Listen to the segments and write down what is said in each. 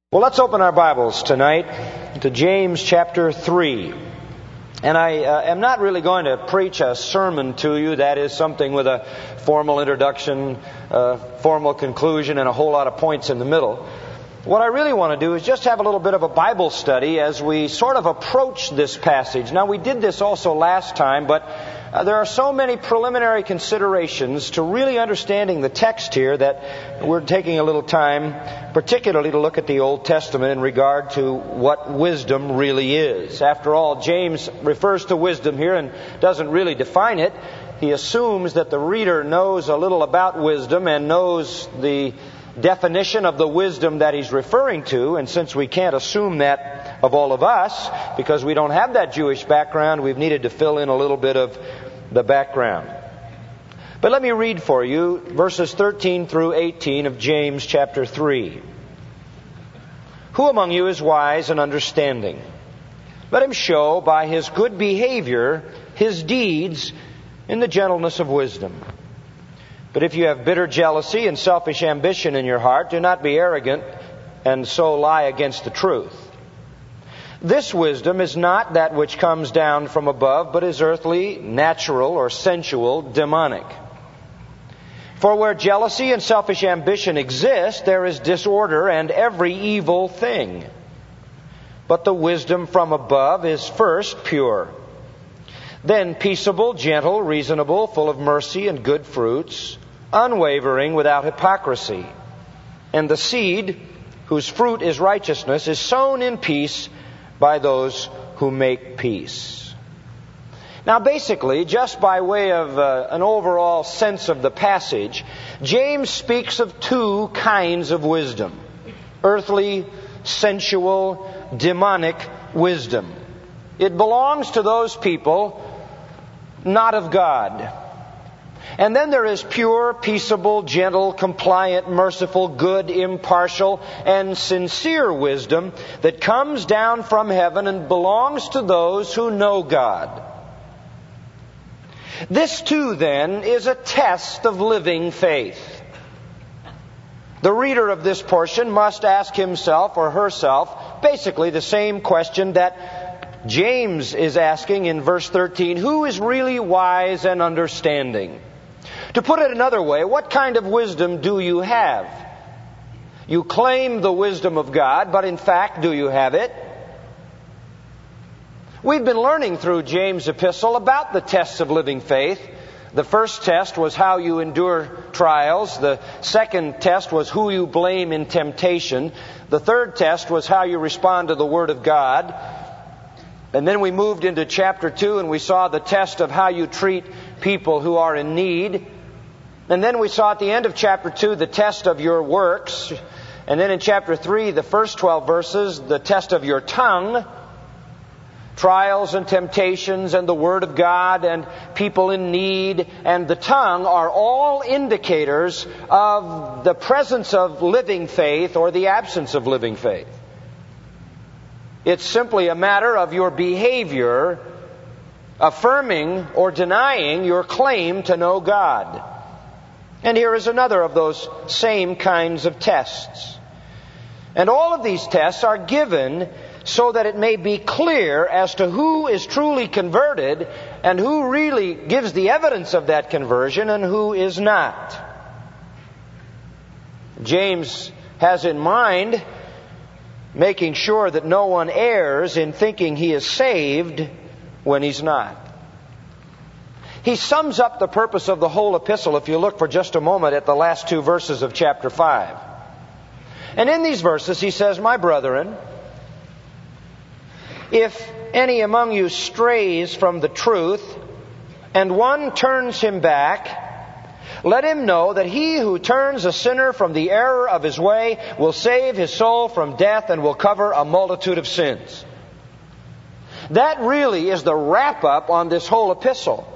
Well, let's open our Bibles tonight to James chapter 3. And I am not really going to preach a sermon to you, that is something with a formal introduction, formal conclusion, and a whole lot of points in the middle. What I really want to do is just have a little bit of a Bible study as we sort of approach this passage. Now, we did this also last time, but there are so many preliminary considerations to really understanding the text here that we're taking a little time, particularly to look at the Old Testament in regard to what wisdom really is. After all, James refers to wisdom here and doesn't really define it. He assumes that the reader knows a little about wisdom and knows the definition of the wisdom that he's referring to, and since we can't assume that of all of us, because we don't have that Jewish background, we've needed to fill in a little bit of the background. But let me read for you verses 13 through 18 of James chapter 3. Who among you is wise and understanding? Let him show by his good behavior his deeds in the gentleness of wisdom. But if you have bitter jealousy and selfish ambition in your heart, do not be arrogant and so lie against the truth. This wisdom is not that which comes down from above, but is earthly, natural, or sensual, demonic. For where jealousy and selfish ambition exist, there is disorder and every evil thing. But the wisdom from above is first pure, then peaceable, gentle, reasonable, full of mercy and good fruits, unwavering, without hypocrisy. And the seed, whose fruit is righteousness, is sown in peace by those who make peace. Now basically, just by way of an overall sense of the passage, James speaks of two kinds of wisdom: earthly, sensual, demonic wisdom. It belongs to those people not of God. And then there is pure, peaceable, gentle, compliant, merciful, good, impartial, and sincere wisdom that comes down from heaven and belongs to those who know God. This too, then, is a test of living faith. The reader of this portion must ask himself or herself basically the same question that James is asking in verse 13. Who is really wise and understanding? To put it another way, what kind of wisdom do you have? You claim the wisdom of God, but in fact, do you have it? We've been learning through James' epistle about the tests of living faith. The first test was how you endure trials. The second test was who you blame in temptation. The third test was how you respond to the Word of God. And then we moved into chapter 2 and we saw the test of how you treat people who are in need. And then we saw at the end of chapter 2 the test of your works. And then in chapter 3, the first 12 verses, the test of your tongue. Trials and temptations and the Word of God and people in need and the tongue are all indicators of the presence of living faith or the absence of living faith. It's simply a matter of your behavior affirming or denying your claim to know God. And here is another of those same kinds of tests. And all of these tests are given so that it may be clear as to who is truly converted and who really gives the evidence of that conversion and who is not. James has in mind making sure that no one errs in thinking he is saved when he's not. He sums up the purpose of the whole epistle if you look for just a moment at the last two verses of chapter 5. And in these verses he says, My brethren, if any among you strays from the truth, and one turns him back, let him know that he who turns a sinner from the error of his way will save his soul from death and will cover a multitude of sins. That really is the wrap-up on this whole epistle.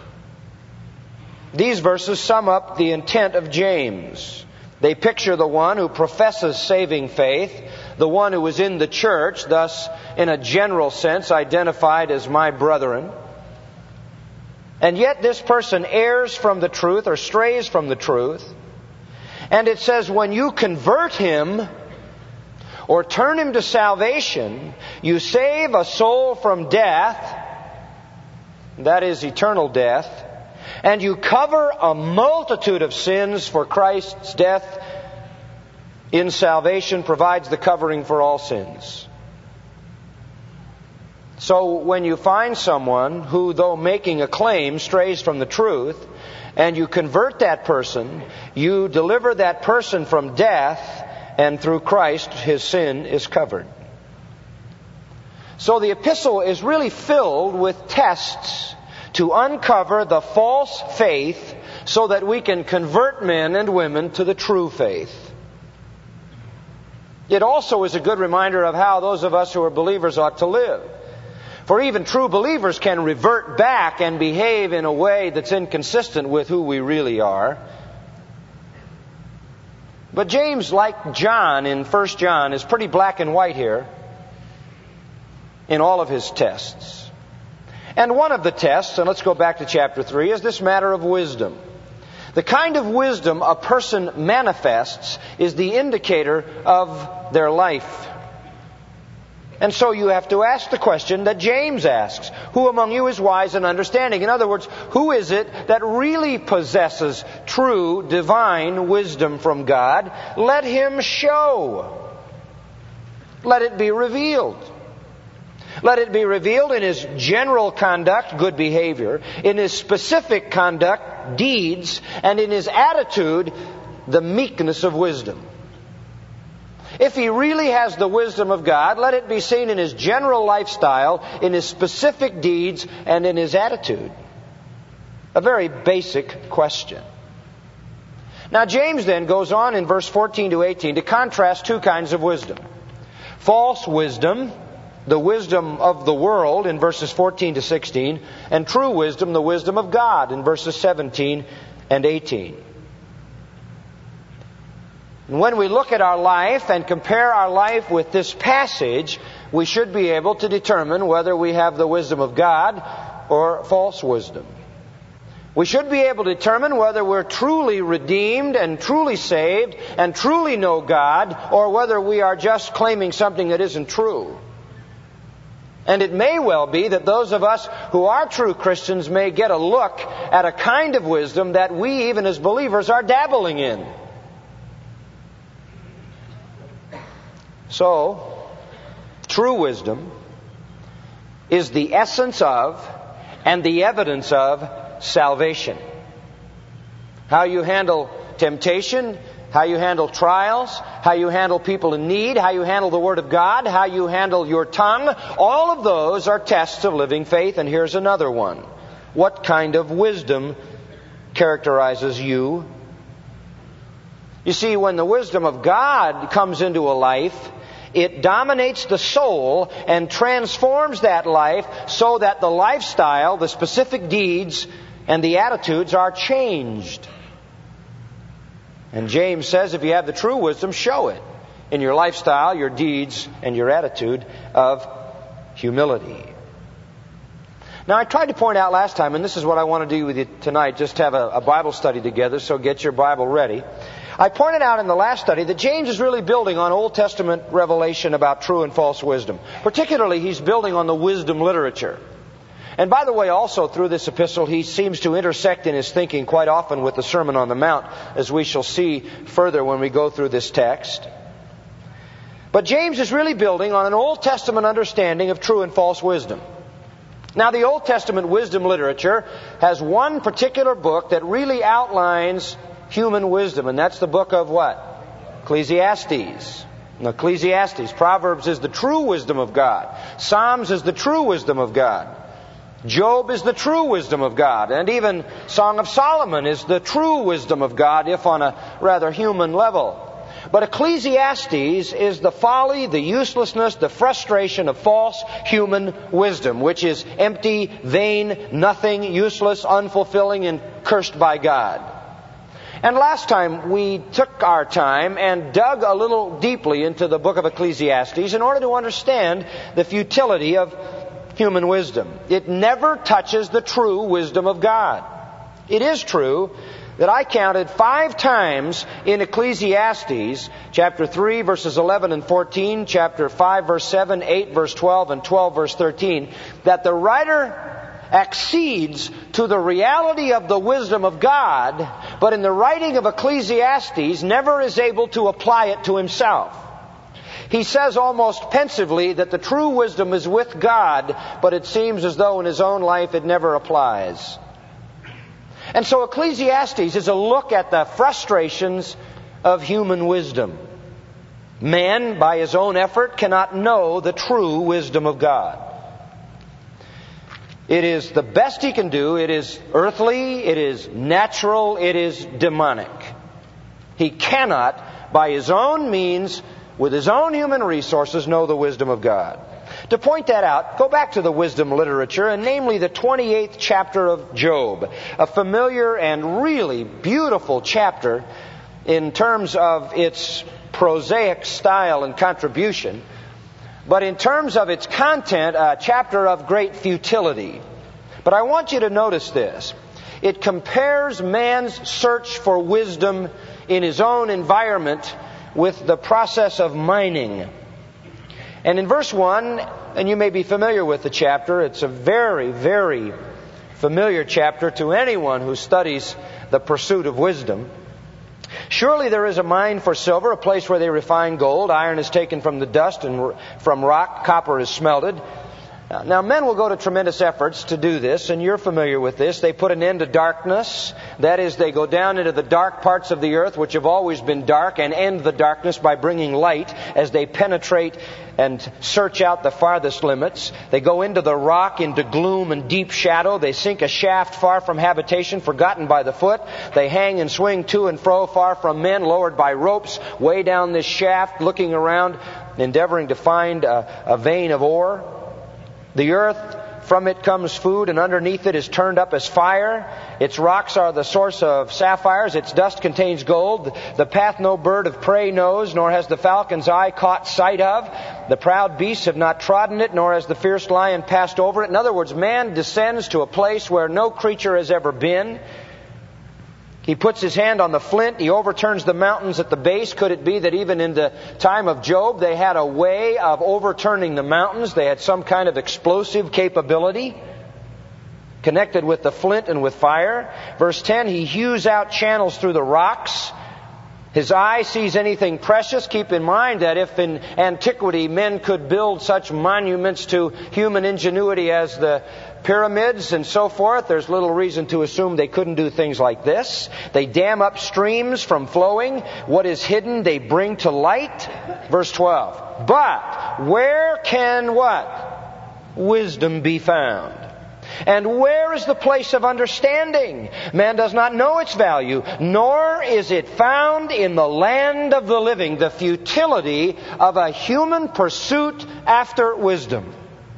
These verses sum up the intent of James. They picture the one who professes saving faith, the one who is in the church, thus in a general sense identified as my brethren. And yet this person errs from the truth or strays from the truth. And it says when you convert him, or turn him to salvation, you save a soul from death, that is eternal death, and you cover a multitude of sins, for Christ's death in salvation provides the covering for all sins. So when you find someone who, though making a claim, strays from the truth, and you convert that person, you deliver that person from death, and through Christ his sin is covered. So the epistle is really filled with tests to uncover the false faith so that we can convert men and women to the true faith. It also is a good reminder of how those of us who are believers ought to live. For even true believers can revert back and behave in a way that's inconsistent with who we really are. But James, like John in 1 John, is pretty black and white here in all of his tests. And one of the tests, and let's go back to chapter 3, is this matter of wisdom. The kind of wisdom a person manifests is the indicator of their life. And so you have to ask the question that James asks. Who among you is wise and understanding? In other words, who is it that really possesses true divine wisdom from God? Let him show. Let it be revealed. Let it be revealed in his general conduct, good behavior, in his specific conduct, deeds, and in his attitude, the meekness of wisdom. If he really has the wisdom of God, let it be seen in his general lifestyle, in his specific deeds, and in his attitude. A very basic question. Now James then goes on in verse 14 to 18 to contrast two kinds of wisdom. False wisdom, the wisdom of the world in verses 14 to 16, and true wisdom, the wisdom of God in verses 17 and 18. And when we look at our life and compare our life with this passage, we should be able to determine whether we have the wisdom of God or false wisdom. We should be able to determine whether we're truly redeemed and truly saved and truly know God, or whether we are just claiming something that isn't true. And it may well be that those of us who are true Christians may get a look at a kind of wisdom that we, even as believers, are dabbling in. So, true wisdom is the essence of and the evidence of salvation. How you handle temptation, how you handle trials, how you handle people in need, how you handle the Word of God, how you handle your tongue, all of those are tests of living faith. And here's another one. What kind of wisdom characterizes you? You see, when the wisdom of God comes into a life, it dominates the soul and transforms that life so that the lifestyle, the specific deeds, and the attitudes are changed. And James says if you have the true wisdom, show it in your lifestyle, your deeds, and your attitude of humility. Now, I tried to point out last time, and this is what I want to do with you tonight, just have a Bible study together, so get your Bible ready. I pointed out in the last study that James is really building on Old Testament revelation about true and false wisdom. Particularly, he's building on the wisdom literature. And by the way, also through this epistle, he seems to intersect in his thinking quite often with the Sermon on the Mount, as we shall see further when we go through this text. But James is really building on an Old Testament understanding of true and false wisdom. Now, the Old Testament wisdom literature has one particular book that really outlines human wisdom, and that's the book of what? Ecclesiastes. Now, Ecclesiastes. Proverbs is the true wisdom of God. Psalms is the true wisdom of God. Job is the true wisdom of God. And even Song of Solomon is the true wisdom of God, if on a rather human level. But Ecclesiastes is the folly, the uselessness, the frustration of false human wisdom, which is empty, vain, nothing, useless, unfulfilling, and cursed by God. And last time we took our time and dug a little deeply into the book of Ecclesiastes in order to understand the futility of human wisdom. It never touches the true wisdom of God. It is true that I counted 5 times in Ecclesiastes, chapter 3, verses 11 and 14, chapter 5, verse 7, 8, verse 12, and 12, verse 13, that the writer accedes to the reality of the wisdom of God, but in the writing of Ecclesiastes never is able to apply it to himself. He says almost pensively that the true wisdom is with God, but it seems as though in his own life it never applies. And so Ecclesiastes is a look at the frustrations of human wisdom. Man, by his own effort, cannot know the true wisdom of God. It is the best he can do. It is earthly, it is natural, it is demonic. He cannot, by his own means, with his own human resources, know the wisdom of God. To point that out, go back to the wisdom literature, and namely the 28th chapter of Job, a familiar and really beautiful chapter in terms of its prosaic style and contribution, but in terms of its content, a chapter of great futility. But I want you to notice this. It compares man's search for wisdom in his own environment with the process of mining. And in verse 1, and you may be familiar with the chapter, it's a very, very familiar chapter to anyone who studies the pursuit of wisdom. Surely there is a mine for silver, a place where they refine gold. Iron is taken from the dust, and from rock copper is smelted. Now, men will go to tremendous efforts to do this, and you're familiar with this. They put an end to darkness. That is, they go down into the dark parts of the earth, which have always been dark, and end the darkness by bringing light as they penetrate and search out the farthest limits. They go into the rock, into gloom and deep shadow. They sink a shaft far from habitation, forgotten by the foot. They hang and swing to and fro, far from men, lowered by ropes, way down this shaft, looking around, endeavoring to find a vein of ore. The earth, from it comes food, and underneath it is turned up as fire. Its rocks are the source of sapphires. Its dust contains gold. The path no bird of prey knows, nor has the falcon's eye caught sight of. The proud beasts have not trodden it, nor has the fierce lion passed over it. In other words, man descends to a place where no creature has ever been. He puts his hand on the flint. He overturns the mountains at the base. Could it be that even in the time of Job, they had a way of overturning the mountains? They had some kind of explosive capability connected with the flint and with fire. Verse 10, he hews out channels through the rocks. His eye sees anything precious. Keep in mind that if in antiquity men could build such monuments to human ingenuity as the pyramids and so forth, there's little reason to assume they couldn't do things like this. They dam up streams from flowing. What is hidden they bring to light. Verse 12. But where can what? Wisdom be found? And where is the place of understanding? Man does not know its value, nor is it found in the land of the living. The futility of a human pursuit after wisdom.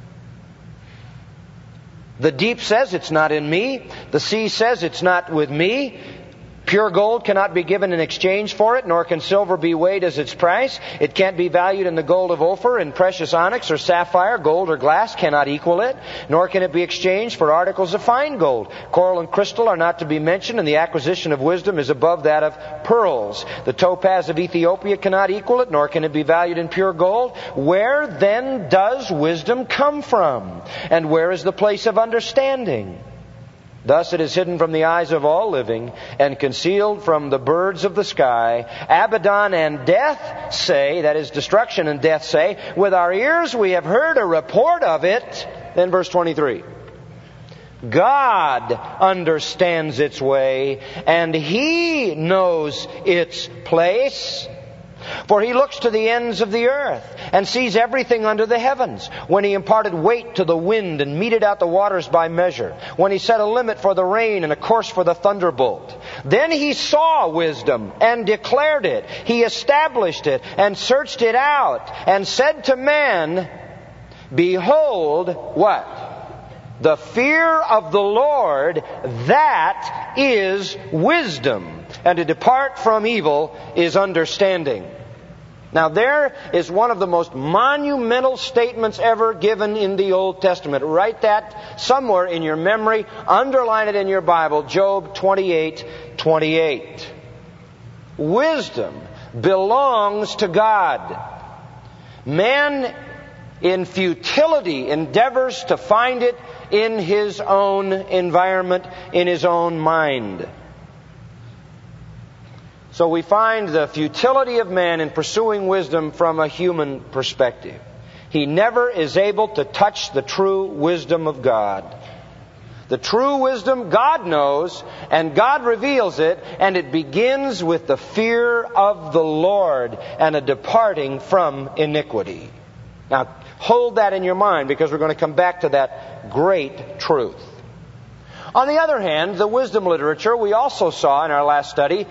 The deep says it's not in me. The sea says it's not with me. Pure gold cannot be given in exchange for it, nor can silver be weighed as its price. It can't be valued in the gold of Ophir, in precious onyx or sapphire. Gold or glass cannot equal it, nor can it be exchanged for articles of fine gold. Coral and crystal are not to be mentioned, and the acquisition of wisdom is above that of pearls. The topaz of Ethiopia cannot equal it, nor can it be valued in pure gold. Where then does wisdom come from? And where is the place of understanding? Thus it is hidden from the eyes of all living, and concealed from the birds of the sky. Abaddon and death say, that is destruction and death say, with our ears we have heard a report of it. Then verse 23. God understands its way, and He knows its place. For He looks to the ends of the earth and sees everything under the heavens. When He imparted weight to the wind and meted out the waters by measure. When He set a limit for the rain and a course for the thunderbolt. Then He saw wisdom and declared it. He established it and searched it out and said to man, behold, what? The fear of the Lord, that is wisdom. And to depart from evil is understanding. Now there is one of the most monumental statements ever given in the Old Testament. Write that somewhere in your memory. Underline it in your Bible. Job 28:28. Wisdom belongs to God. Man in futility endeavors to find it in his own environment, in his own mind. So we find the futility of man in pursuing wisdom from a human perspective. He never is able to touch the true wisdom of God. The true wisdom God knows, and God reveals it, and it begins with the fear of the Lord and a departing from iniquity. Now, hold that in your mind, because we're going to come back to that great truth. On the other hand, the wisdom literature we also saw in our last study,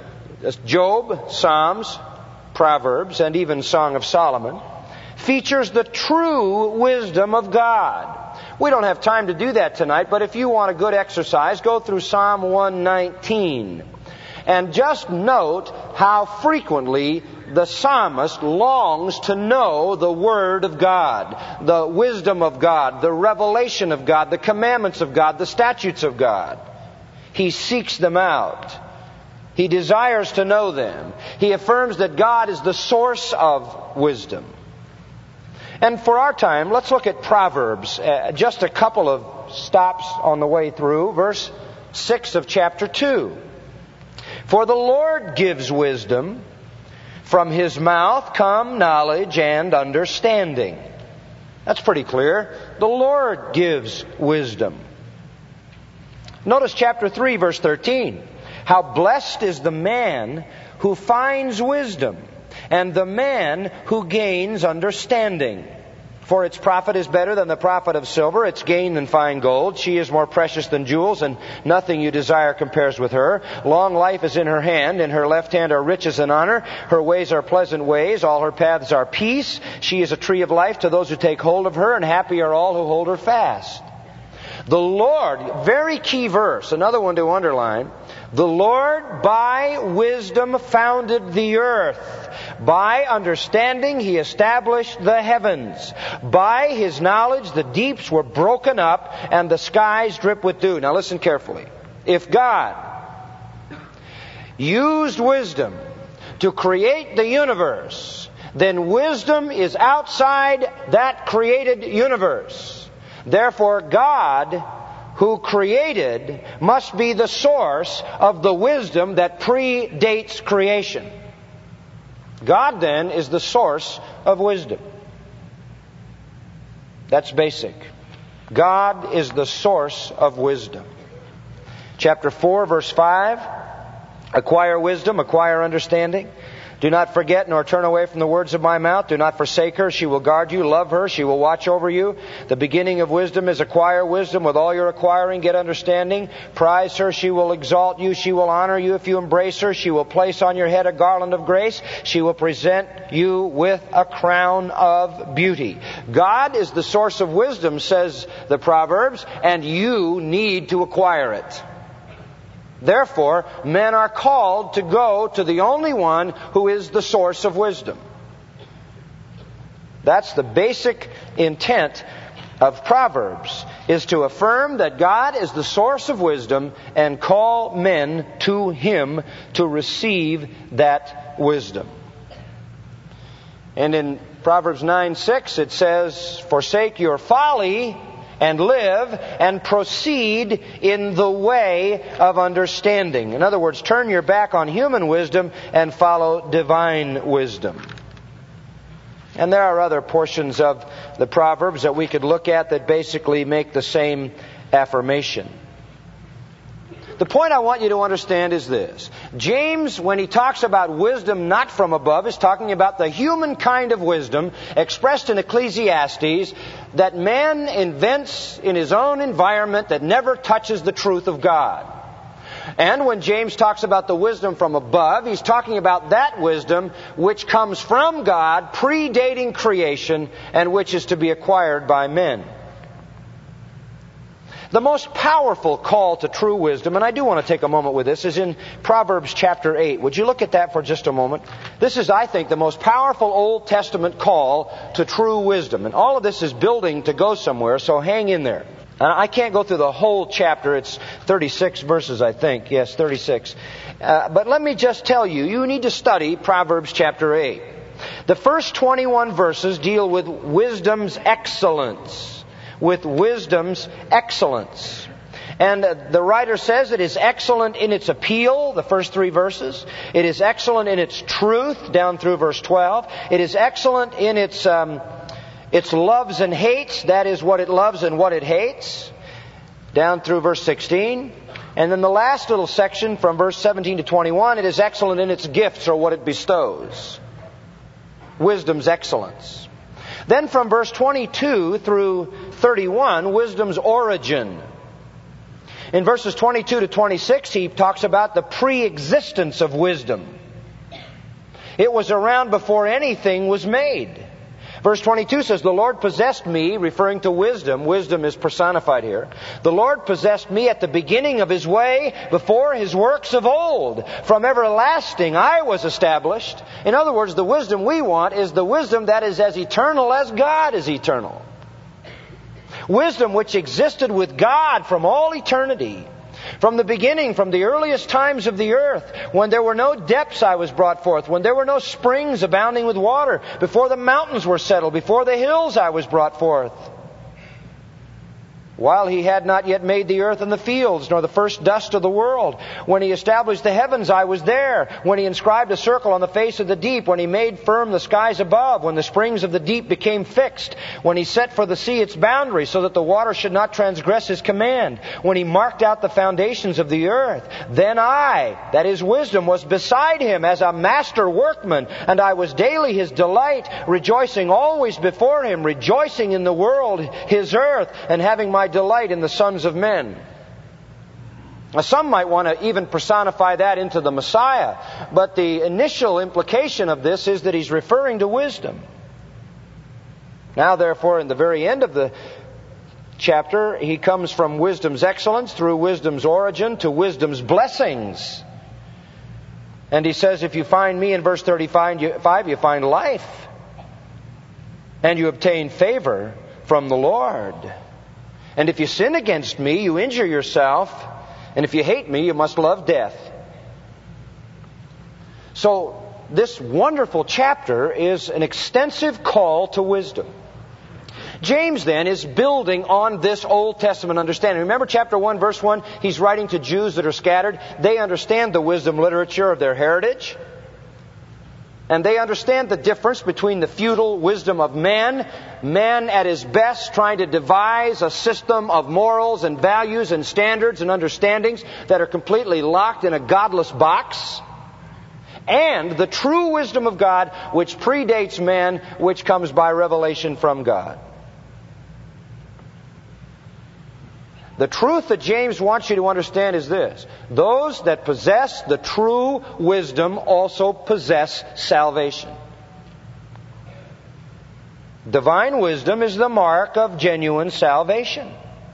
Job, Psalms, Proverbs, and even Song of Solomon, features the true wisdom of God. We don't have time to do that tonight, but if you want a good exercise, go through Psalm 119. And just note how frequently the psalmist longs to know the Word of God, the wisdom of God, the revelation of God, the commandments of God, the statutes of God. He seeks them out. He desires to know them. He affirms that God is the source of wisdom. And for our time, let's look at Proverbs. Just a couple of stops on the way through. Verse 6 of chapter 2. For the Lord gives wisdom. From His mouth come knowledge and understanding. That's pretty clear. The Lord gives wisdom. Notice chapter 3, verse 13. How blessed is the man who finds wisdom, and the man who gains understanding. For its profit is better than the profit of silver, its gain than fine gold. She is more precious than jewels, and nothing you desire compares with her. Long life is in her hand, in her left hand are riches and honor. Her ways are pleasant ways, all her paths are peace. She is a tree of life to those who take hold of her, and happy are all who hold her fast. The Lord, very key verse, another one to underline. The Lord by wisdom founded the earth. By understanding He established the heavens. By His knowledge the deeps were broken up and the skies drip with dew. Now listen carefully. If God used wisdom to create the universe, then wisdom is outside that created universe. Therefore, God, who created, must be the source of the wisdom that predates creation. God, then, is the source of wisdom. That's basic. God is the source of wisdom. Chapter 4, verse 5. Acquire wisdom, acquire understanding. Do not forget nor turn away from the words of my mouth. Do not forsake her. She will guard you. Love her. She will watch over you. The beginning of wisdom is acquire wisdom. With all your acquiring, get understanding. Prize her. She will exalt you. She will honor you if you embrace her. She will place on your head a garland of grace. She will present you with a crown of beauty. God is the source of wisdom, says the Proverbs, and you need to acquire it. Therefore, men are called to go to the only one who is the source of wisdom. That's the basic intent of Proverbs, is to affirm that God is the source of wisdom and call men to Him to receive that wisdom. And in Proverbs 9:6 it says, forsake your folly and live and proceed in the way of understanding. In other words, turn your back on human wisdom and follow divine wisdom. And there are other portions of the Proverbs that we could look at that basically make the same affirmation. The point I want you to understand is this. James, when he talks about wisdom not from above, is talking about the human kind of wisdom expressed in Ecclesiastes that man invents in his own environment that never touches the truth of God. And when James talks about the wisdom from above, he's talking about that wisdom which comes from God, predating creation, and which is to be acquired by men. The most powerful call to true wisdom, and I do want to take a moment with this, is in Proverbs chapter 8. Would you look at that for just a moment? This is, I think, the most powerful Old Testament call to true wisdom. And all of this is building to go somewhere, so hang in there. And I can't go through the whole chapter. It's 36 verses, I think. Yes, 36. But let me just tell you, you need to study Proverbs chapter 8. The first 21 verses deal with wisdom's excellence. With wisdom's excellence. And the writer says it is excellent in its appeal, the first 3 verses. It is excellent in its truth, down through verse 12. It is excellent in its loves and hates, that is what it loves and what it hates, down through verse 16. And then the last little section from verse 17 to 21, it is excellent in its gifts, or what it bestows. Wisdom's excellence. Then from verse 22 through 31, wisdom's origin. In verses 22 to 26, he talks about the pre-existence of wisdom. It was around before anything was made. Verse 22 says, "The Lord possessed me," referring to wisdom. Wisdom is personified here. "The Lord possessed me at the beginning of His way, before His works of old. From everlasting I was established." In other words, the wisdom we want is the wisdom that is as eternal as God is eternal. Wisdom which existed with God from all eternity. From the beginning, from the earliest times of the earth, when there were no depths I was brought forth, when there were no springs abounding with water, before the mountains were settled, before the hills I was brought forth. While He had not yet made the earth and the fields, nor the first dust of the world. When He established the heavens, I was there. When He inscribed a circle on the face of the deep. When He made firm the skies above. When the springs of the deep became fixed. When He set for the sea its boundary, so that the water should not transgress His command. When He marked out the foundations of the earth. Then I, that is wisdom, was beside Him as a master workman. And I was daily His delight, rejoicing always before Him, rejoicing in the world, His earth, and having my delight in the sons of men. Now, some might want to even personify that into the Messiah, but the initial implication of this is that He's referring to wisdom. Now, therefore, in the very end of the chapter, He comes from wisdom's excellence through wisdom's origin to wisdom's blessings. And He says, if you find me in verse 35, you find life. And you obtain favor from the Lord. And if you sin against me, you injure yourself. And if you hate me, you must love death. So, this wonderful chapter is an extensive call to wisdom. James then is building on this Old Testament understanding. Remember chapter 1, verse 1? He's writing to Jews that are scattered. They understand the wisdom literature of their heritage. And they understand the difference between the futile wisdom of man at his best trying to devise a system of morals and values and standards and understandings that are completely locked in a godless box, and the true wisdom of God which predates man, which comes by revelation from God. The truth that James wants you to understand is this: those that possess the true wisdom also possess salvation. Divine wisdom is the mark of genuine salvation.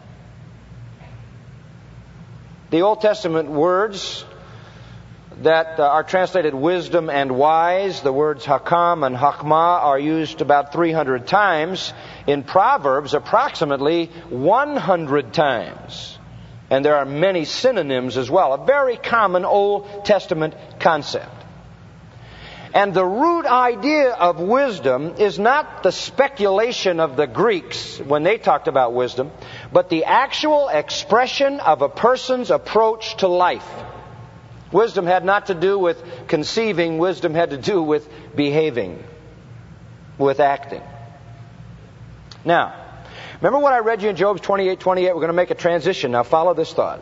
The Old Testament words that are translated wisdom and wise, the words hakam and hakmah, are used about 300 times. In Proverbs, approximately 100 times. And there are many synonyms as well. A very common Old Testament concept. And the root idea of wisdom is not the speculation of the Greeks when they talked about wisdom, but the actual expression of a person's approach to life. Wisdom had not to do with conceiving. Wisdom had to do with behaving, with acting. Now, remember what I read you in Job 28:28? We're going to make a transition. Now follow this thought.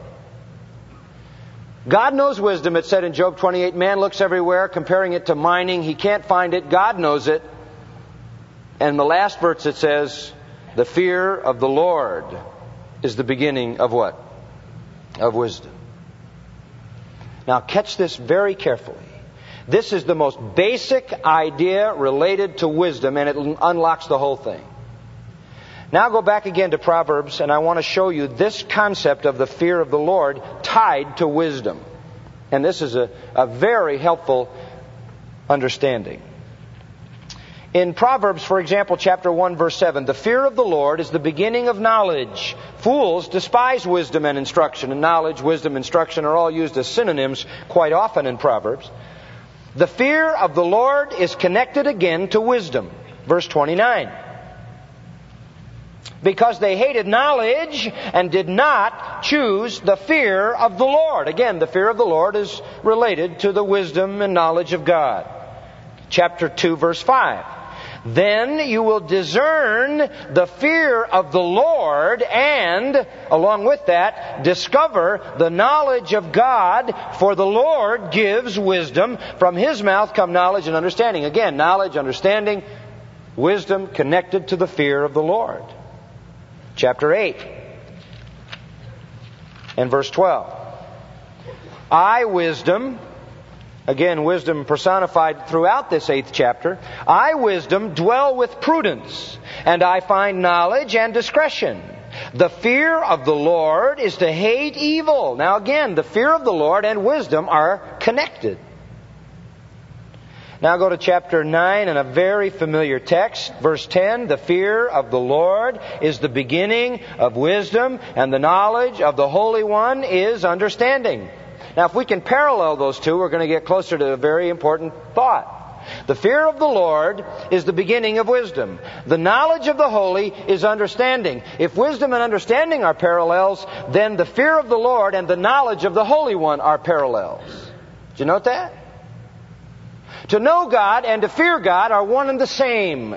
God knows wisdom, it said in Job 28. Man looks everywhere, comparing it to mining. He can't find it. God knows it. And the last verse it says, the fear of the Lord is the beginning of what? Of wisdom. Now catch this very carefully. This is the most basic idea related to wisdom, and it unlocks the whole thing. Now go back again to Proverbs, and I want to show you this concept of the fear of the Lord tied to wisdom. And this is a very helpful understanding. In Proverbs, for example, chapter 1, verse 7, the fear of the Lord is the beginning of knowledge. Fools despise wisdom and instruction. And knowledge, wisdom, instruction are all used as synonyms quite often in Proverbs. The fear of the Lord is connected again to wisdom. Verse 29. Because they hated knowledge and did not choose the fear of the Lord. Again, the fear of the Lord is related to the wisdom and knowledge of God. Chapter 2, verse 5. Then you will discern the fear of the Lord and, along with that, discover the knowledge of God, for the Lord gives wisdom. From His mouth come knowledge and understanding. Again, knowledge, understanding, wisdom connected to the fear of the Lord. Chapter 8 and verse 12. I, wisdom, again, wisdom personified throughout this 8th chapter. I, wisdom, dwell with prudence, and I find knowledge and discretion. The fear of the Lord is to hate evil. Now again, the fear of the Lord and wisdom are connected. Now go to chapter 9 and a very familiar text. Verse 10, the fear of the Lord is the beginning of wisdom, and the knowledge of the Holy One is understanding. Now if we can parallel those two, we're going to get closer to a very important thought. The fear of the Lord is the beginning of wisdom. The knowledge of the holy is understanding. If wisdom and understanding are parallels, then the fear of the Lord and the knowledge of the Holy One are parallels. Did you note that? To know God and to fear God are one and the same.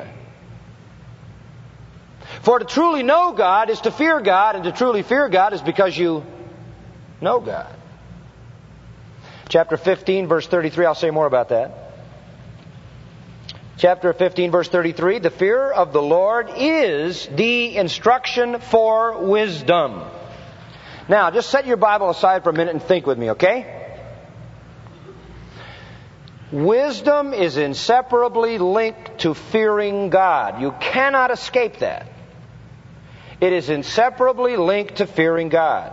For to truly know God is to fear God, and to truly fear God is because you know God. Chapter 15, verse 33, I'll say more about that. Chapter 15, verse 33, the fear of the Lord is the instruction for wisdom. Now, just set your Bible aside for a minute and think with me, okay? Wisdom is inseparably linked to fearing God. You cannot escape that. It is inseparably linked to fearing God.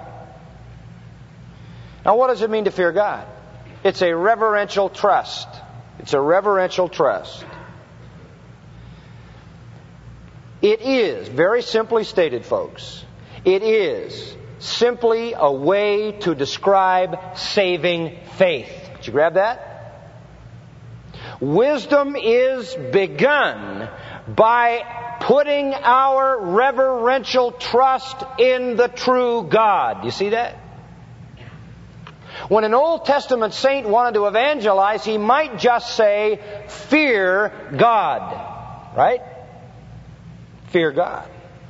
Now, what does it mean to fear God? It's a reverential trust. It's a reverential trust. It is, very simply stated, folks, it is simply a way to describe saving faith. Did you grab that? Wisdom is begun by putting our reverential trust in the true God. You see that? When an Old Testament saint wanted to evangelize, he might just say, fear God. Right? Fear God.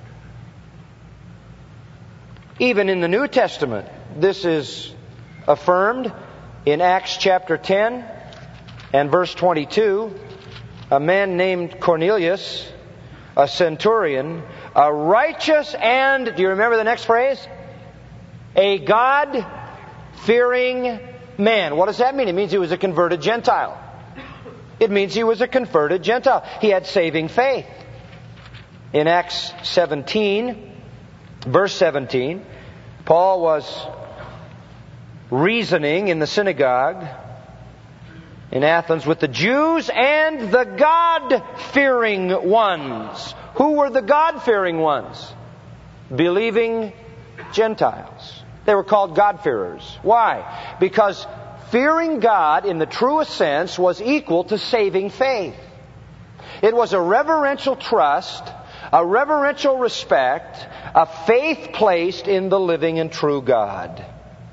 Even in the New Testament, this is affirmed in Acts chapter 10 and verse 22. A man named Cornelius, a centurion, a righteous and, do you remember the next phrase? A God-fearing man. What does that mean? It means he was a converted Gentile. It means he was a converted Gentile. He had saving faith. In Acts 17, verse 17, Paul was reasoning in the synagogue in Athens with the Jews and the God-fearing ones. Who were the God-fearing ones? Believing Gentiles. They were called God-fearers. Why? Because fearing God in the truest sense was equal to saving faith. It was a reverential trust, a reverential respect, a faith placed in the living and true God.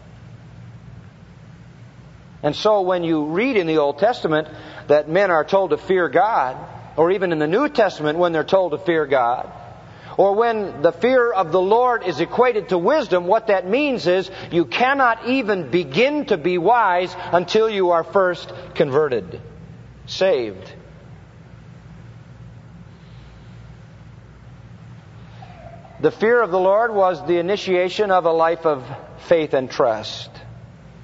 And so when you read in the Old Testament that men are told to fear God, or even in the New Testament when they're told to fear God, or when the fear of the Lord is equated to wisdom, what that means is you cannot even begin to be wise until you are first converted, saved. The fear of the Lord was the initiation of a life of faith and trust.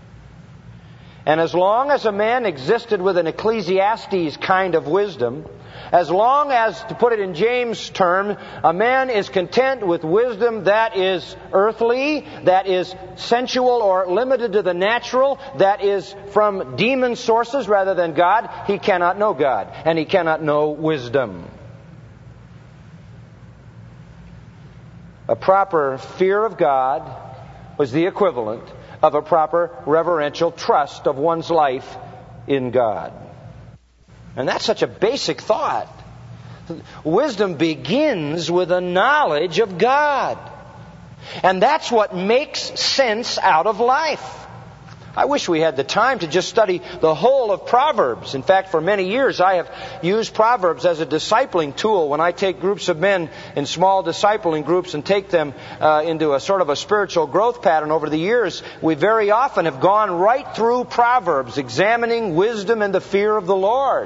And as long as a man existed with an Ecclesiastes kind of wisdom, As long as, to put it in James' term, a man is content with wisdom that is earthly, that is sensual or limited to the natural, that is from demon sources rather than God, he cannot know God, and he cannot know wisdom. A proper fear of God was the equivalent of a proper reverential trust of one's life in God. And that's such a basic thought. Wisdom begins with a knowledge of God. And that's what makes sense out of life. I wish we had the time to just study the whole of Proverbs. In fact, for many years I have used Proverbs as a discipling tool. When I take groups of men in small discipling groups and take them into a sort of a spiritual growth pattern over the years, we very often have gone right through Proverbs, examining wisdom and the fear of the Lord.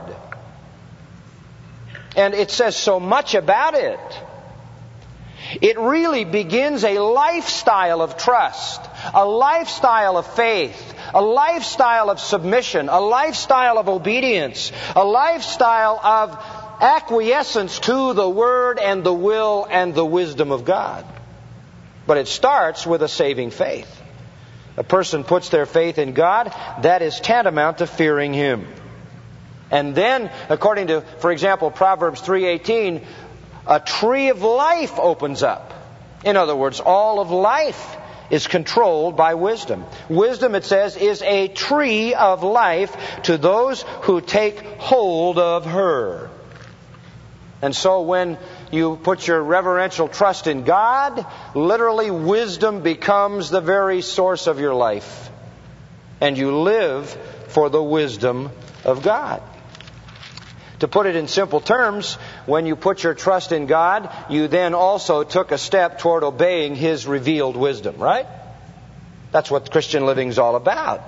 And it says so much about it. It really begins a lifestyle of trust, a lifestyle of faith, a lifestyle of submission, a lifestyle of obedience, a lifestyle of acquiescence to the Word and the will and the wisdom of God. But it starts with a saving faith. A person puts their faith in God, that is tantamount to fearing Him. And then, according to, for example, Proverbs 3:18, a tree of life opens up. In other words, all of life is controlled by wisdom. Wisdom, it says, is a tree of life to those who take hold of her. And so when you put your reverential trust in God, literally wisdom becomes the very source of your life. And you live for the wisdom of God. To put it in simple terms, when you put your trust in God, you then also took a step toward obeying His revealed wisdom, right? That's what Christian living is all about.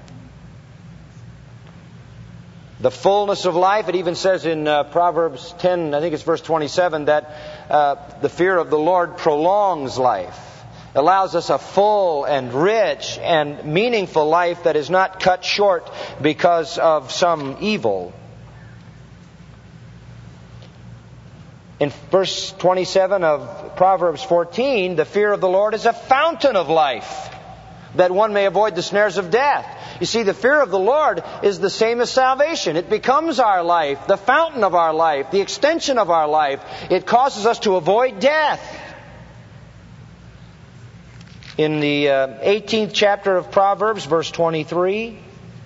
The fullness of life, it even says in Proverbs 10, I think it's verse 27, that the fear of the Lord prolongs life. Allows us a full and rich and meaningful life that is not cut short because of some evil. In verse 27 of Proverbs 14, the fear of the Lord is a fountain of life, that one may avoid the snares of death. You see, the fear of the Lord is the same as salvation. It becomes our life, the fountain of our life, the extension of our life. It causes us to avoid death. In the 18th chapter of Proverbs, verse 23...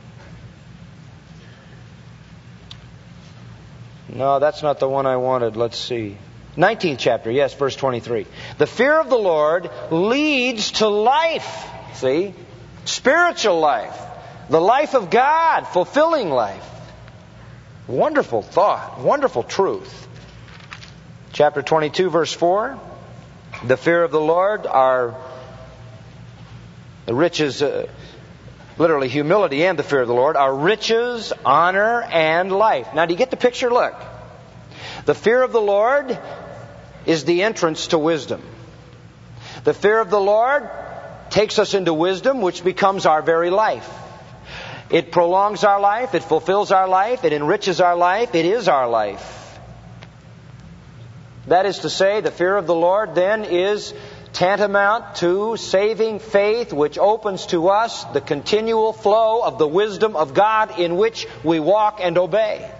No, that's not the one I wanted. Let's see. 19th chapter, yes, verse 23. The fear of the Lord leads to life. See? Spiritual life. The life of God, fulfilling life. Wonderful thought, wonderful truth. Chapter 22, verse 4. The fear of the Lord are the riches, literally humility and the fear of the Lord, are riches, honor, and life. Now, do you get the picture? Look. The fear of the Lord is the entrance to wisdom. The fear of the Lord takes us into wisdom, which becomes our very life. It prolongs our life, it fulfills our life, it enriches our life, it is our life. That is to say, the fear of the Lord then is tantamount to saving faith, which opens to us the continual flow of the wisdom of God in which we walk and obey.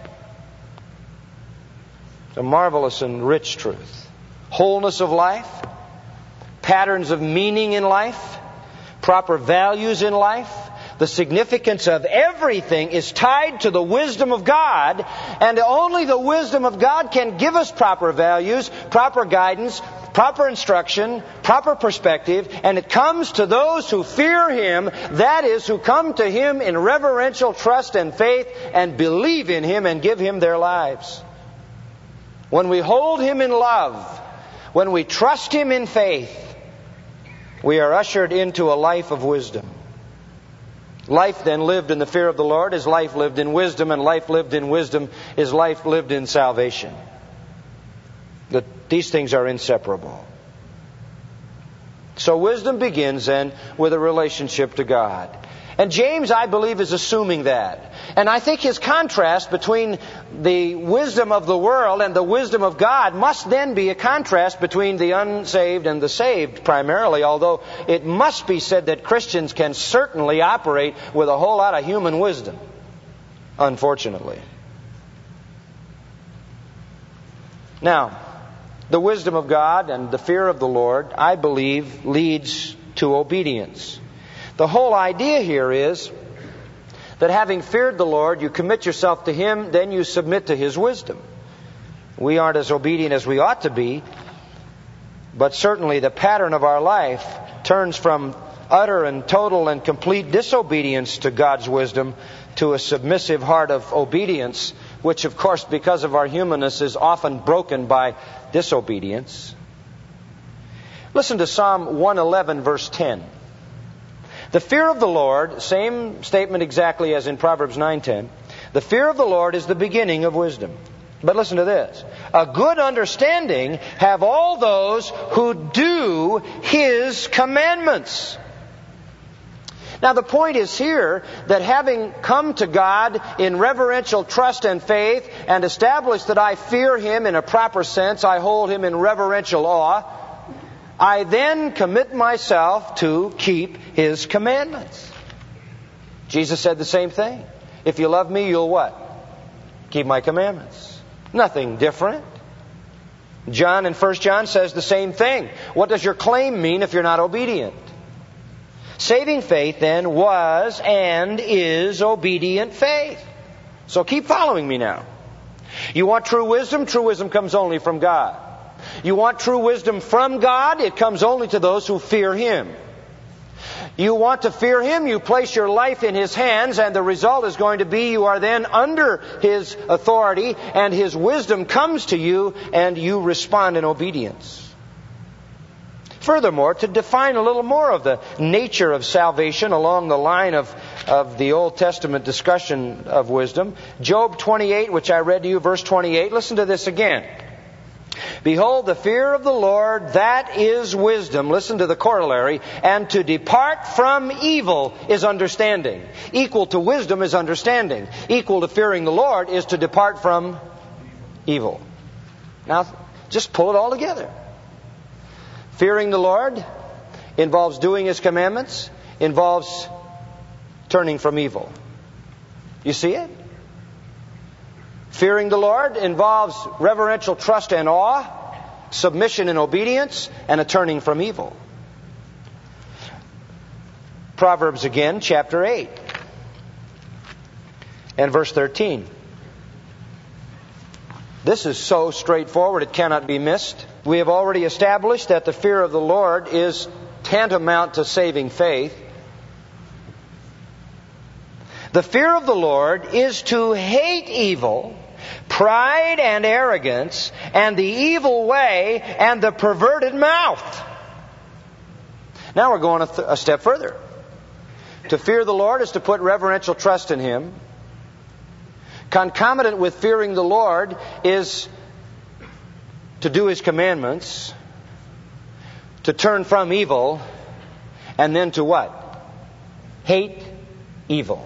It's a marvelous and rich truth. Wholeness of life, patterns of meaning in life, proper values in life. The significance of everything is tied to the wisdom of God, and only the wisdom of God can give us proper values, proper guidance, proper instruction, proper perspective, and it comes to those who fear Him, that is, who come to Him in reverential trust and faith and believe in Him and give Him their lives. When we hold Him in love, when we trust Him in faith, we are ushered into a life of wisdom. Life then lived in the fear of the Lord is life lived in wisdom, and life lived in wisdom is life lived in salvation. These things are inseparable. So wisdom begins then with a relationship to God. And James, I believe, is assuming that. And I think his contrast between the wisdom of the world and the wisdom of God must then be a contrast between the unsaved and the saved primarily, although it must be said that Christians can certainly operate with a whole lot of human wisdom, unfortunately. Now, the wisdom of God and the fear of the Lord, I believe, leads to obedience. The whole idea here is that having feared the Lord, you commit yourself to Him, then you submit to His wisdom. We aren't as obedient as we ought to be, but certainly the pattern of our life turns from utter and total and complete disobedience to God's wisdom to a submissive heart of obedience, which of course, because of our humanness, is often broken by disobedience. Listen to Psalm 111, verse 10. The fear of the Lord, same statement exactly as in Proverbs 9:10. The fear of the Lord is the beginning of wisdom. But listen to this. A good understanding have all those who do His commandments. Now the point is here that having come to God in reverential trust and faith and established that I fear Him in a proper sense, I hold Him in reverential awe, I then commit myself to keep His commandments. Jesus said the same thing. If you love me, you'll what? Keep my commandments. Nothing different. John in 1 John says the same thing. What does your claim mean if you're not obedient? Saving faith then was and is obedient faith. So keep following me now. You want true wisdom? True wisdom comes only from God. You want true wisdom from God? It comes only to those who fear Him. You want to fear Him? You place your life in His hands, and the result is going to be you are then under His authority, and His wisdom comes to you, and you respond in obedience. Furthermore, to define a little more of the nature of salvation along the line of the Old Testament discussion of wisdom, Job 28, which I read to you, verse 28, listen to this again. Behold, the fear of the Lord, that is wisdom. Listen to the corollary. And to depart from evil is understanding. Equal to wisdom is understanding. Equal to fearing the Lord is to depart from evil. Now, just pull it all together. Fearing the Lord involves doing His commandments, involves turning from evil. You see it? Fearing the Lord involves reverential trust and awe, submission and obedience, and a turning from evil. Proverbs again, chapter 8, and verse 13. This is so straightforward it cannot be missed. We have already established that the fear of the Lord is tantamount to saving faith. The fear of the Lord is to hate evil, pride and arrogance, and the evil way and the perverted mouth. Now we're going a step further. To fear the Lord is to put reverential trust in Him. Concomitant with fearing the Lord is to do His commandments, to turn from evil, and then to what? Hate evil.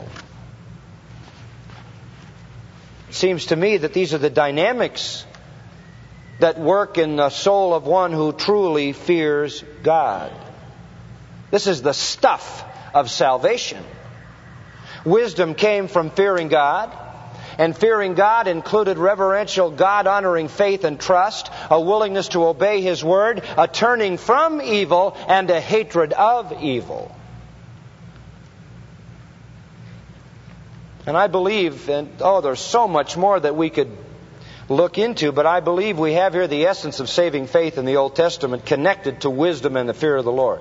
It seems to me that these are the dynamics that work in the soul of one who truly fears God. This is the stuff of salvation. Wisdom came from fearing God, and fearing God included reverential, God-honoring faith and trust, a willingness to obey His word, a turning from evil, and a hatred of evil. And I believe, there's so much more that we could look into, but I believe we have here the essence of saving faith in the Old Testament connected to wisdom and the fear of the Lord.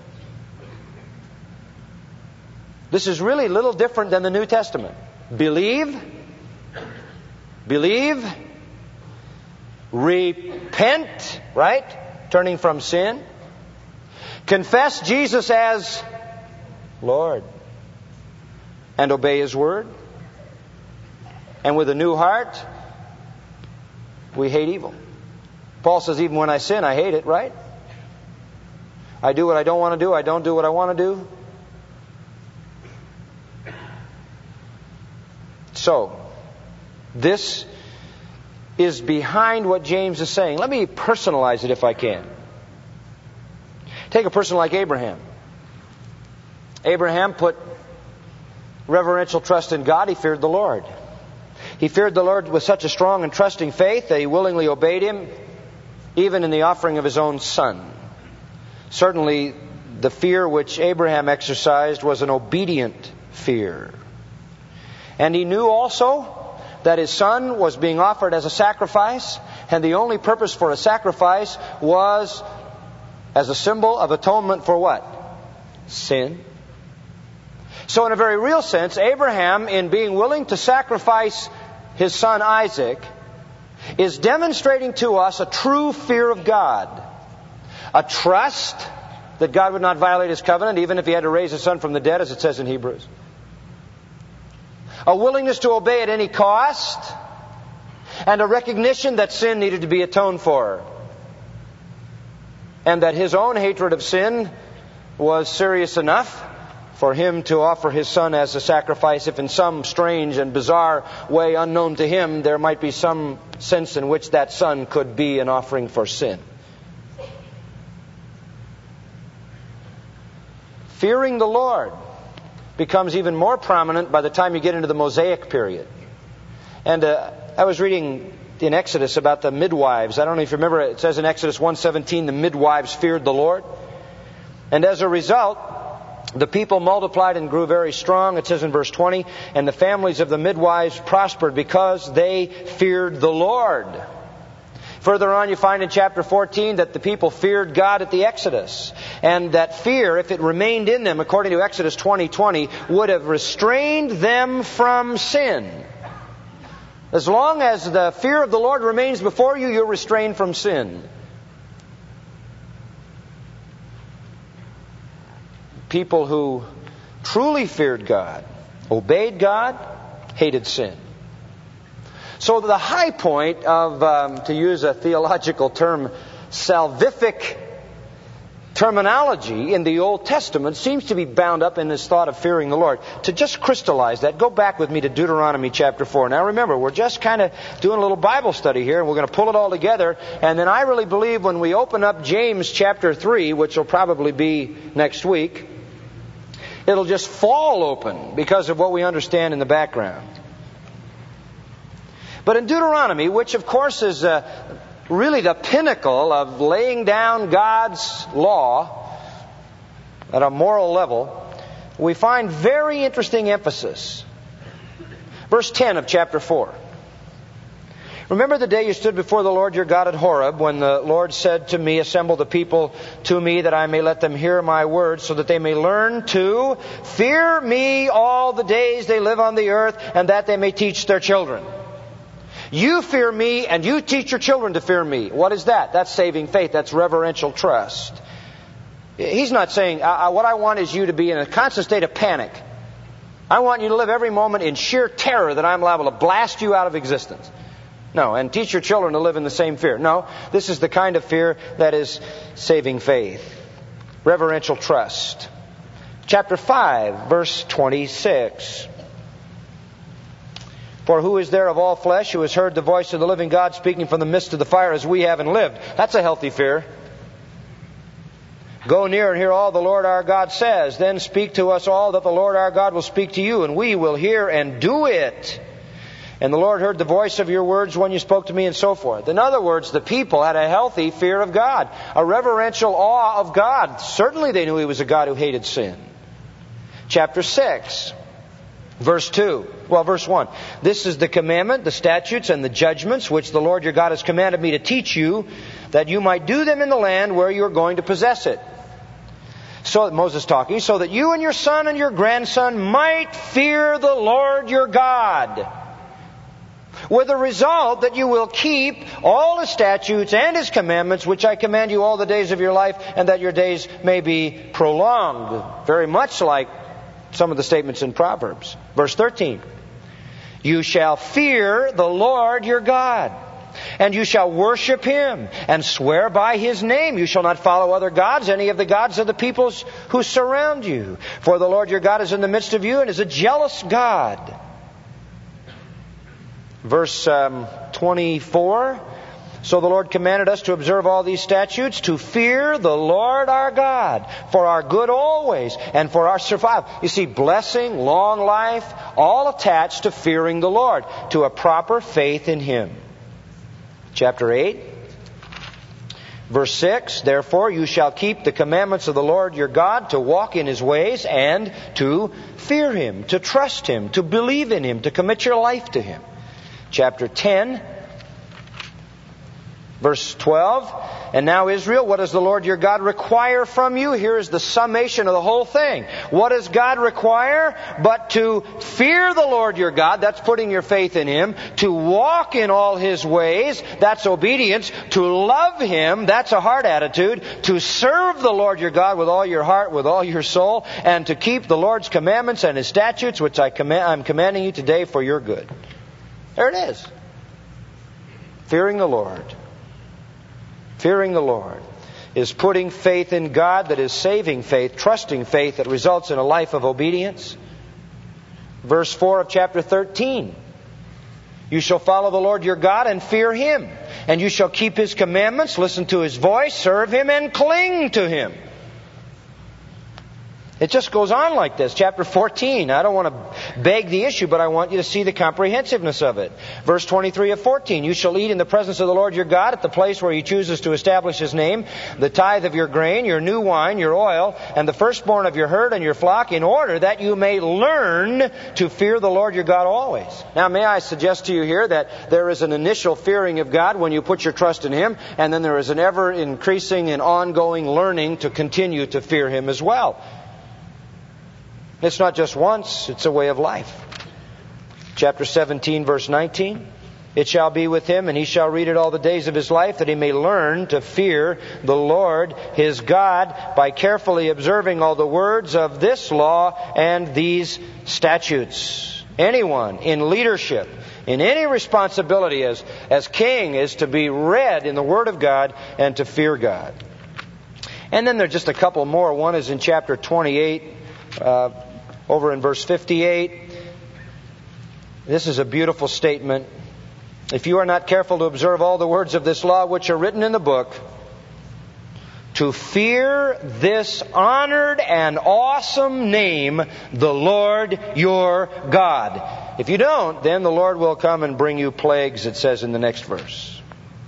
This is really a little different than the New Testament. Believe, repent, right? Turning from sin. Confess Jesus as Lord. And obey His word. And with a new heart, we hate evil. Paul says, even when I sin, I hate it, right? I do what I don't want to do. I don't do what I want to do. So, this is behind what James is saying. Let me personalize it if I can. Take a person like Abraham. Abraham put reverential trust in God. He feared the Lord. He feared the Lord with such a strong and trusting faith that he willingly obeyed Him, even in the offering of his own son. Certainly, the fear which Abraham exercised was an obedient fear. And he knew also that his son was being offered as a sacrifice, and the only purpose for a sacrifice was as a symbol of atonement for what? Sin. So in a very real sense, Abraham, in being willing to sacrifice his son Isaac, is demonstrating to us a true fear of God. A trust that God would not violate His covenant, even if He had to raise His son from the dead, as it says in Hebrews. A willingness to obey at any cost, and a recognition that sin needed to be atoned for. And that his own hatred of sin was serious enough for him to offer his son as a sacrifice, if in some strange and bizarre way unknown to him, there might be some sense in which that son could be an offering for sin. Fearing the Lord becomes even more prominent by the time you get into the Mosaic period. And I was reading in Exodus about the midwives. I don't know if you remember, it says in Exodus 1:17, the midwives feared the Lord. And as a result, the people multiplied and grew very strong. It says in verse 20, and the families of the midwives prospered because they feared the Lord. Further on, you find in chapter 14 that the people feared God at the Exodus. And that fear, if it remained in them, according to Exodus 20:20, would have restrained them from sin. As long as the fear of the Lord remains before you, you're restrained from sin. People who truly feared God, obeyed God, hated sin. So the high point of, to use a theological term, salvific terminology in the Old Testament seems to be bound up in this thought of fearing the Lord. To just crystallize that, go back with me to Deuteronomy chapter 4. Now remember, we're just kind of doing a little Bible study here, and we're going to pull it all together. And then I really believe when we open up James chapter 3, which will probably be next week, it'll just fall open because of what we understand in the background. But in Deuteronomy, which of course is really the pinnacle of laying down God's law at a moral level, we find very interesting emphasis. Verse 10 of chapter 4. Remember the day you stood before the Lord your God at Horeb, when the Lord said to me, assemble the people to me, that I may let them hear my words, so that they may learn to fear me all the days they live on the earth, and that they may teach their children. You fear me, and you teach your children to fear me. What is that? That's saving faith. That's reverential trust. He's not saying, what I want is you to be in a constant state of panic. I want you to live every moment in sheer terror that I'm liable to blast you out of existence. No, and teach your children to live in the same fear. No, this is the kind of fear that is saving faith. Reverential trust. Chapter 5, verse 26. For who is there of all flesh who has heard the voice of the living God speaking from the midst of the fire as we have and lived? That's a healthy fear. Go near and hear all the Lord our God says. Then speak to us all that the Lord our God will speak to you, and we will hear and do it. And the Lord heard the voice of your words when you spoke to me, and so forth. In other words, the people had a healthy fear of God, a reverential awe of God. Certainly they knew He was a God who hated sin. Chapter 6. Verse 2. Well, verse 1. This is the commandment, the statutes, and the judgments which the Lord your God has commanded me to teach you, that you might do them in the land where you are going to possess it. So, Moses talking, so that you and your son and your grandson might fear the Lord your God. With the result that you will keep all His statutes and His commandments, which I command you all the days of your life, and that your days may be prolonged. Very much like some of the statements in Proverbs. Verse 13. You shall fear the Lord your God, and you shall worship Him, and swear by His name. You shall not follow other gods, any of the gods of the peoples who surround you. For the Lord your God is in the midst of you, and is a jealous God. Verse 24. So the Lord commanded us to observe all these statutes, to fear the Lord our God, for our good always, and for our survival. You see, blessing, long life, all attached to fearing the Lord, to a proper faith in Him. Chapter 8, verse 6, therefore you shall keep the commandments of the Lord your God, to walk in His ways, and to fear Him, to trust Him, to believe in Him, to commit your life to Him. Chapter 10, verse 12, and now Israel, what does the Lord your God require from you? Here is the summation of the whole thing. What does God require? But to fear the Lord your God, that's putting your faith in Him. To walk in all His ways, that's obedience. To love Him, that's a heart attitude. To serve the Lord your God with all your heart, with all your soul. And to keep the Lord's commandments and His statutes, which I'm commanding you today for your good. There it is. Fearing the Lord. Fearing the Lord is putting faith in God that is saving faith, trusting faith that results in a life of obedience. Verse 4 of chapter 13. You shall follow the Lord your God and fear Him. And you shall keep His commandments, listen to His voice, serve Him, and cling to Him. It just goes on like this. Chapter 14. I don't want to beg the issue, but I want you to see the comprehensiveness of it. Verse 23 of 14. You shall eat in the presence of the Lord your God at the place where He chooses to establish His name, the tithe of your grain, your new wine, your oil, and the firstborn of your herd and your flock, in order that you may learn to fear the Lord your God always. Now, may I suggest to you here that there is an initial fearing of God when you put your trust in Him, and then there is an ever-increasing and ongoing learning to continue to fear Him as well. It's not just once, it's a way of life. Chapter 17, verse 19. It shall be with him, and he shall read it all the days of his life, that he may learn to fear the Lord his God by carefully observing all the words of this law and these statutes. Anyone in leadership, in any responsibility as king, is to be read in the Word of God and to fear God. And then there's just a couple more. One is in chapter 28, over in verse 58. This is a beautiful statement. If you are not careful to observe all the words of this law which are written in the book, to fear this honored and awesome name, the Lord your God. If you don't, then the Lord will come and bring you plagues, it says in the next verse.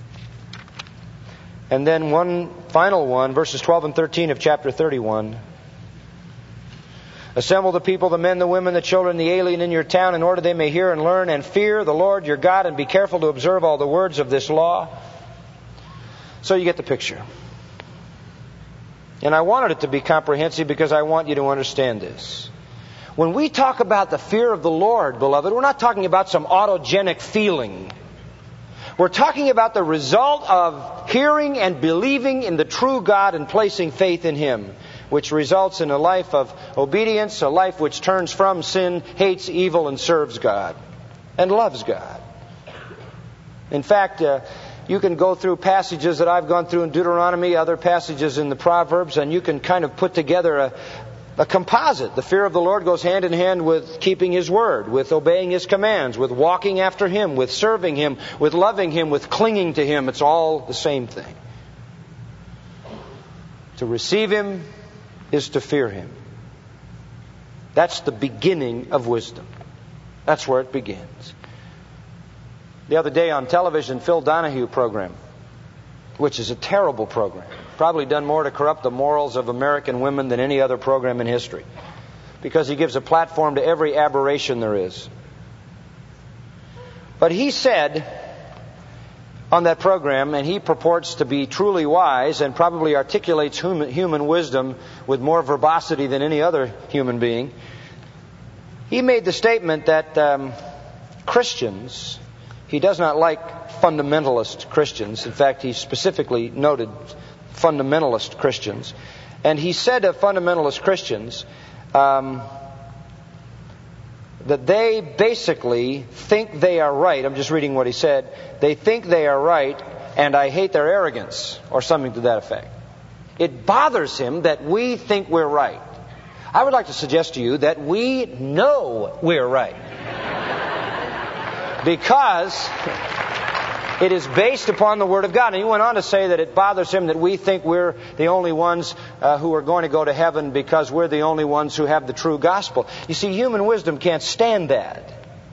And then one final one, verses 12 and 13 of chapter 31. Assemble the people, the men, the women, the children, the alien in your town, in order they may hear and learn and fear the Lord your God, and be careful to observe all the words of this law. So you get the picture. And I wanted it to be comprehensive because I want you to understand this. When we talk about the fear of the Lord, beloved, we're not talking about some autogenic feeling. We're talking about the result of hearing and believing in the true God and placing faith in Him, which results in a life of obedience, a life which turns from sin, hates evil, and serves God, and loves God. In fact, you can go through passages that I've gone through in Deuteronomy, other passages in the Proverbs, and you can kind of put together a composite. The fear of the Lord goes hand in hand with keeping His Word, with obeying His commands, with walking after Him, with serving Him, with loving Him, with clinging to Him. It's all the same thing. To receive Him is to fear Him. That's the beginning of wisdom. That's where it begins. The other day on television, Phil Donahue program, which is a terrible program, probably done more to corrupt the morals of American women than any other program in history, because he gives a platform to every aberration there is. But he said on that program, and he purports to be truly wise and probably articulates human wisdom with more verbosity than any other human being. He made the statement that Christians, he does not like fundamentalist Christians. In fact, he specifically noted fundamentalist Christians. And he said of fundamentalist Christians that they basically think they are right. I'm just reading what he said. They think they are right, and I hate their arrogance, or something to that effect. It bothers him that we think we're right. I would like to suggest to you that we know we're right. Because it is based upon the Word of God. And he went on to say that it bothers him that we think we're the only ones who are going to go to heaven because we're the only ones who have the true gospel. You see, human wisdom can't stand that.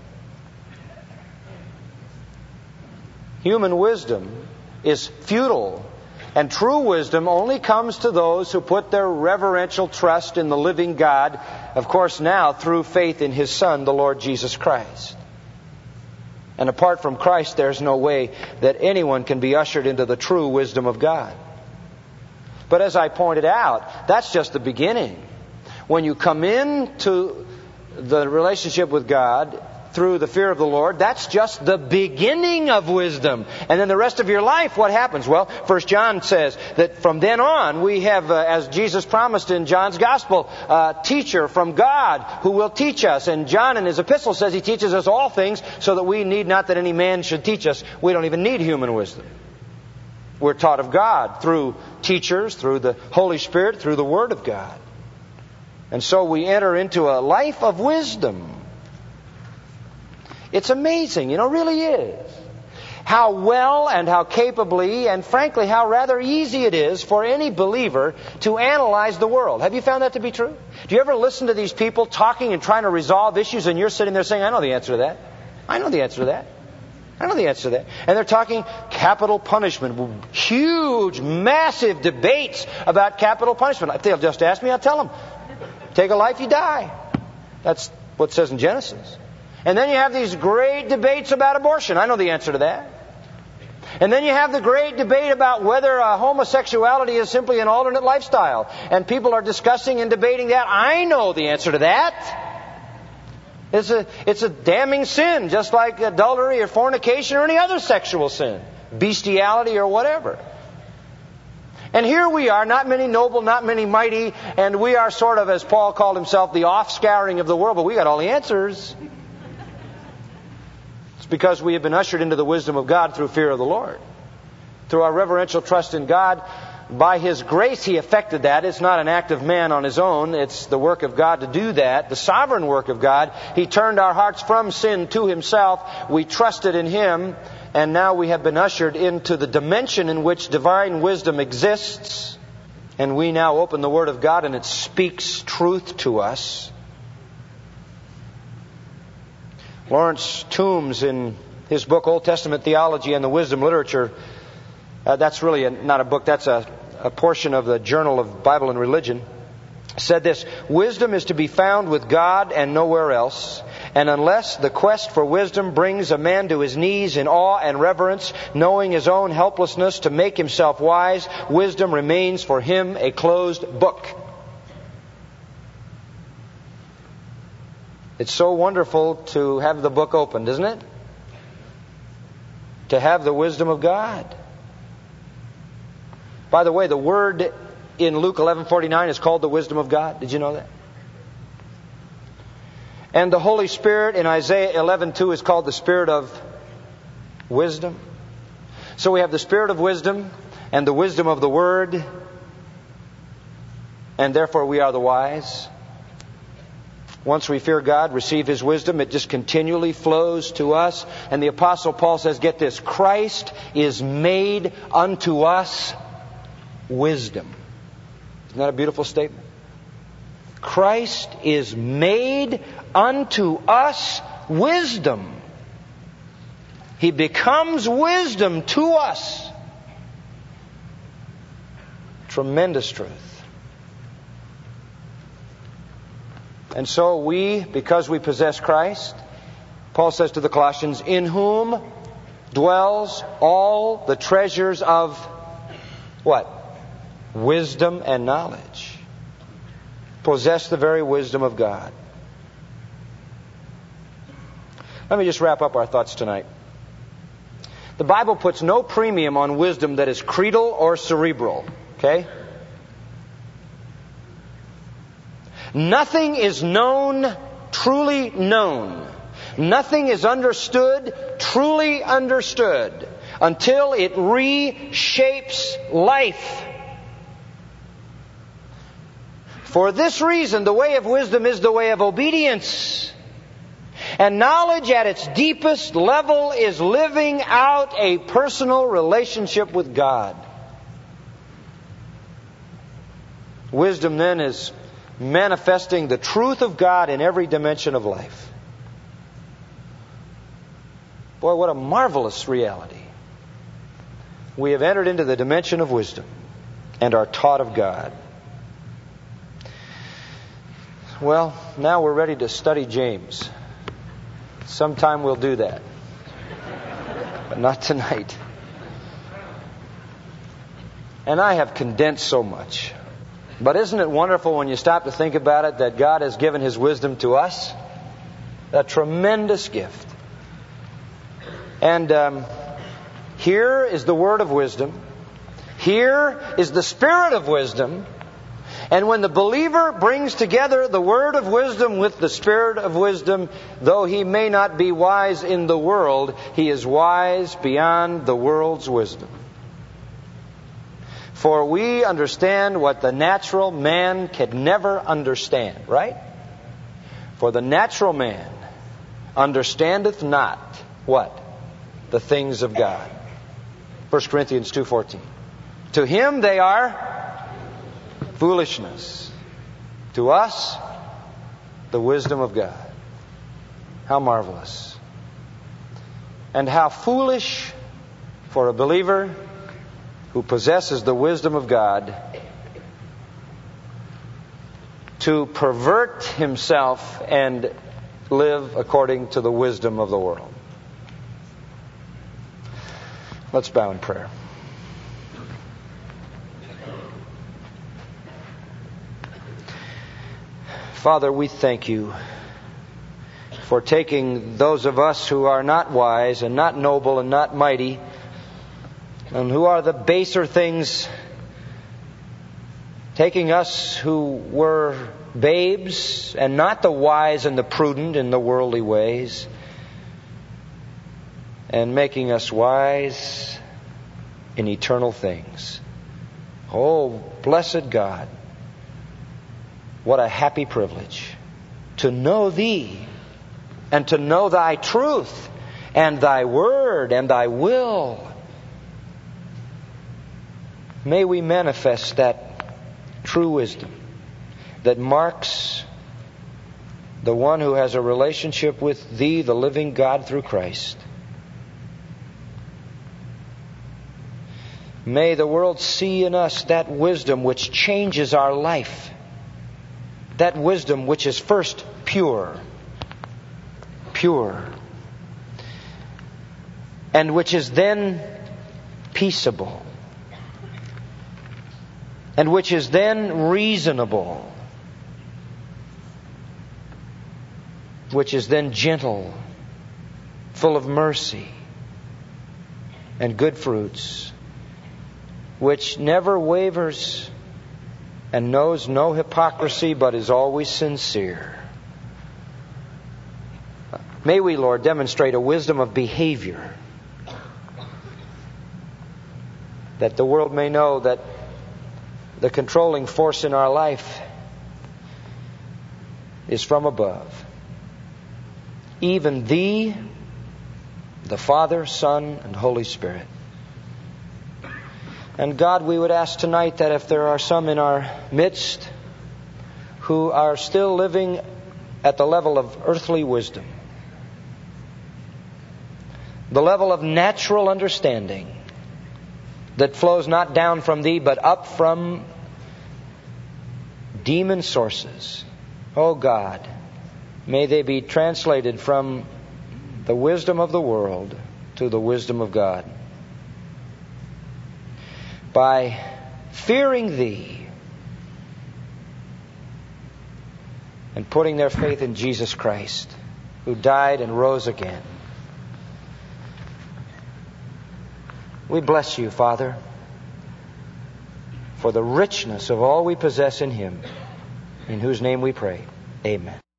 Human wisdom is futile. And true wisdom only comes to those who put their reverential trust in the living God, of course now through faith in His Son, the Lord Jesus Christ. And apart from Christ, there's no way that anyone can be ushered into the true wisdom of God. But as I pointed out, that's just the beginning. When you come into the relationship with God through the fear of the Lord, that's just the beginning of wisdom. And then the rest of your life, what happens? Well, 1 John says that from then on we have, as Jesus promised in John's Gospel, a teacher from God who will teach us. And John in his epistle says He teaches us all things so that we need not that any man should teach us. We don't even need human wisdom. We're taught of God through teachers, through the Holy Spirit, through the Word of God. And so we enter into a life of wisdom. It's amazing, it really is. How well and how capably and frankly how rather easy it is for any believer to analyze the world. Have you found that to be true? Do you ever listen to these people talking and trying to resolve issues and you're sitting there saying, I know the answer to that. I know the answer to that. I know the answer to that. And they're talking capital punishment. Huge, massive debates about capital punishment. If they'll just ask me, I'll tell them. Take a life, you die. That's what it says in Genesis. And then you have these great debates about abortion. I know the answer to that. And then you have the great debate about whether homosexuality is simply an alternate lifestyle. And people are discussing and debating that. I know the answer to that. It's a damning sin, just like adultery or fornication or any other sexual sin. Bestiality or whatever. And here we are, not many noble, not many mighty, and we are sort of, as Paul called himself, the offscouring of the world, but we got all the answers. Because we have been ushered into the wisdom of God through fear of the Lord. Through our reverential trust in God, by His grace He effected that. It's not an act of man on his own. It's the work of God to do that. The sovereign work of God. He turned our hearts from sin to Himself. We trusted in Him. And now we have been ushered into the dimension in which divine wisdom exists. And we now open the Word of God and it speaks truth to us. Lawrence Toombs, in his book Old Testament Theology and the Wisdom Literature, that's really not a book, that's a portion of the Journal of Bible and Religion, said this: wisdom is to be found with God and nowhere else. And unless the quest for wisdom brings a man to his knees in awe and reverence, knowing his own helplessness to make himself wise, wisdom remains for him a closed book. It's so wonderful to have the book opened, isn't it? To have the wisdom of God. By the way, the word in Luke 11:49 is called the wisdom of God. Did you know that? And the Holy Spirit in Isaiah 11:2 is called the Spirit of wisdom. So we have the Spirit of wisdom and the wisdom of the Word, and therefore we are the wise. Once we fear God, receive His wisdom, it just continually flows to us. And the Apostle Paul says, get this, Christ is made unto us wisdom. Isn't that a beautiful statement? Christ is made unto us wisdom. He becomes wisdom to us. Tremendous truth. And so we, because we possess Christ, Paul says to the Colossians, in whom dwells all the treasures of what? Wisdom and knowledge. Possess the very wisdom of God. Let me just wrap up our thoughts tonight. The Bible puts no premium on wisdom that is creedal or cerebral. Okay? Nothing is known, truly known. Nothing is understood, truly understood, until it reshapes life. For this reason, the way of wisdom is the way of obedience. And knowledge at its deepest level is living out a personal relationship with God. Wisdom then is manifesting the truth of God in every dimension of life. Boy, what a marvelous reality. We have entered into the dimension of wisdom and are taught of God. Well, now we're ready to study James. Sometime we'll do that. But not tonight. And I have condensed so much. But isn't it wonderful when you stop to think about it that God has given His wisdom to us? A tremendous gift. And here is the word of wisdom. Here is the spirit of wisdom. And when the believer brings together the word of wisdom with the spirit of wisdom, though he may not be wise in the world, he is wise beyond the world's wisdom. For we understand what the natural man can never understand, right? For the natural man understandeth not what? The things of God. 1 Corinthians 2:14. To him they are foolishness. To us, the wisdom of God. How marvelous. And how foolish for a believer who possesses the wisdom of God to pervert himself and live according to the wisdom of the world. Let's bow in prayer. Father, we thank You for taking those of us who are not wise and not noble and not mighty, and who are the baser things, taking us who were babes and not the wise and the prudent in the worldly ways, and making us wise in eternal things. Oh, blessed God, what a happy privilege to know Thee and to know Thy truth and Thy word and Thy will. May we manifest that true wisdom that marks the one who has a relationship with Thee, the living God, through Christ. May the world see in us that wisdom which changes our life. That wisdom which is first pure, and which is then peaceable, and which is then reasonable, which is then gentle, full of mercy and good fruits, which never wavers and knows no hypocrisy, but is always sincere. May we, Lord, demonstrate a wisdom of behavior, that the world may know that the controlling force in our life is from above. Even Thee, the Father, Son, and Holy Spirit. And God, we would ask tonight that if there are some in our midst who are still living at the level of earthly wisdom, the level of natural understanding that flows not down from Thee but up from demon sources, oh God, may they be translated from the wisdom of the world to the wisdom of God. By fearing Thee and putting their faith in Jesus Christ, who died and rose again. We bless You, Father, for the richness of all we possess in Him, in whose name we pray. Amen.